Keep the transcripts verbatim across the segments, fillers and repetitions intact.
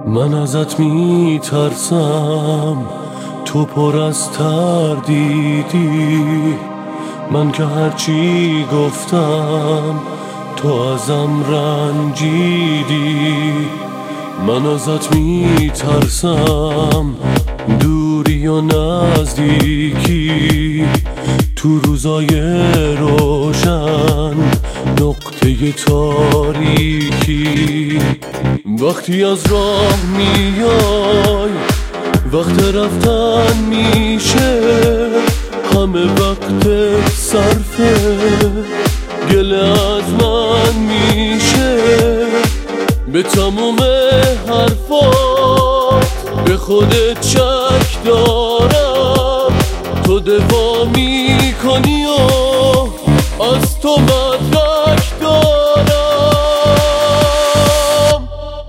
من ازت می ترسم، تو پر از تردیدی. من که هرچی گفتم تو ازم رنجیدی. من ازت می ترسم، دوری و نزدیکی. تو روزای روشن نقطه تاریکی. وقتی از راه میای وقت رفتن میشه، همه وقت صرفه گله از من میشه. به تموم حرفات به خودت شک دارم، تو دفاع میکنی و از تو مدرک دارم.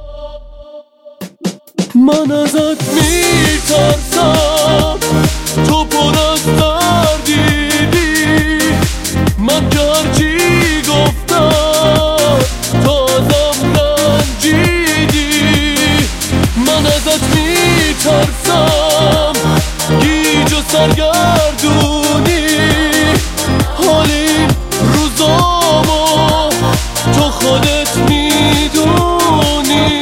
من ازت میترسم، تو پر از تردیدی. من که هرچی گفتم تو ازم رنجیدی. من ازت میترسم، گیج و سرگردونی. حال این روزامو تو خودت میدونی.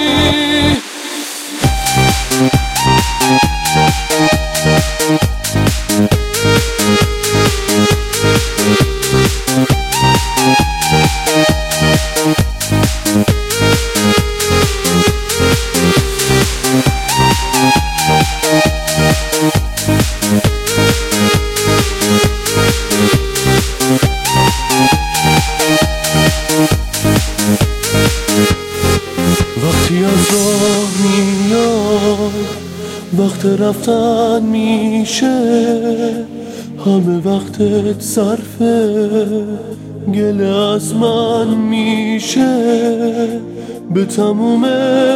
وقتی از راه میای وقت رفتن میشه، همه وقتت صرفه گله از من میشه. به تموم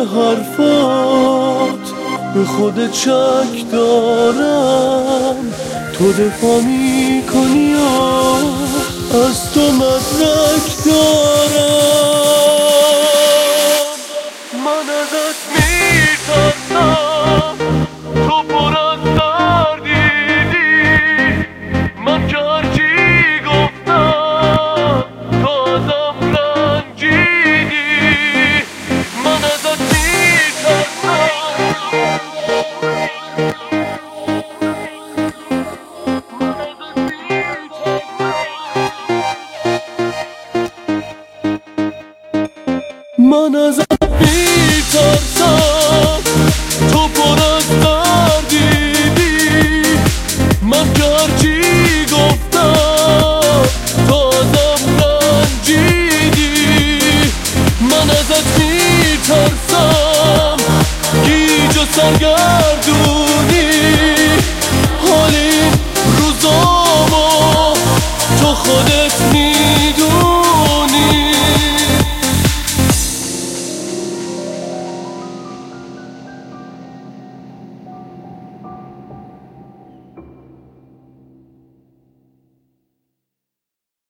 حرفات به خودت شک دارم، تو دفاع میکنی و از تو مدرک دارم.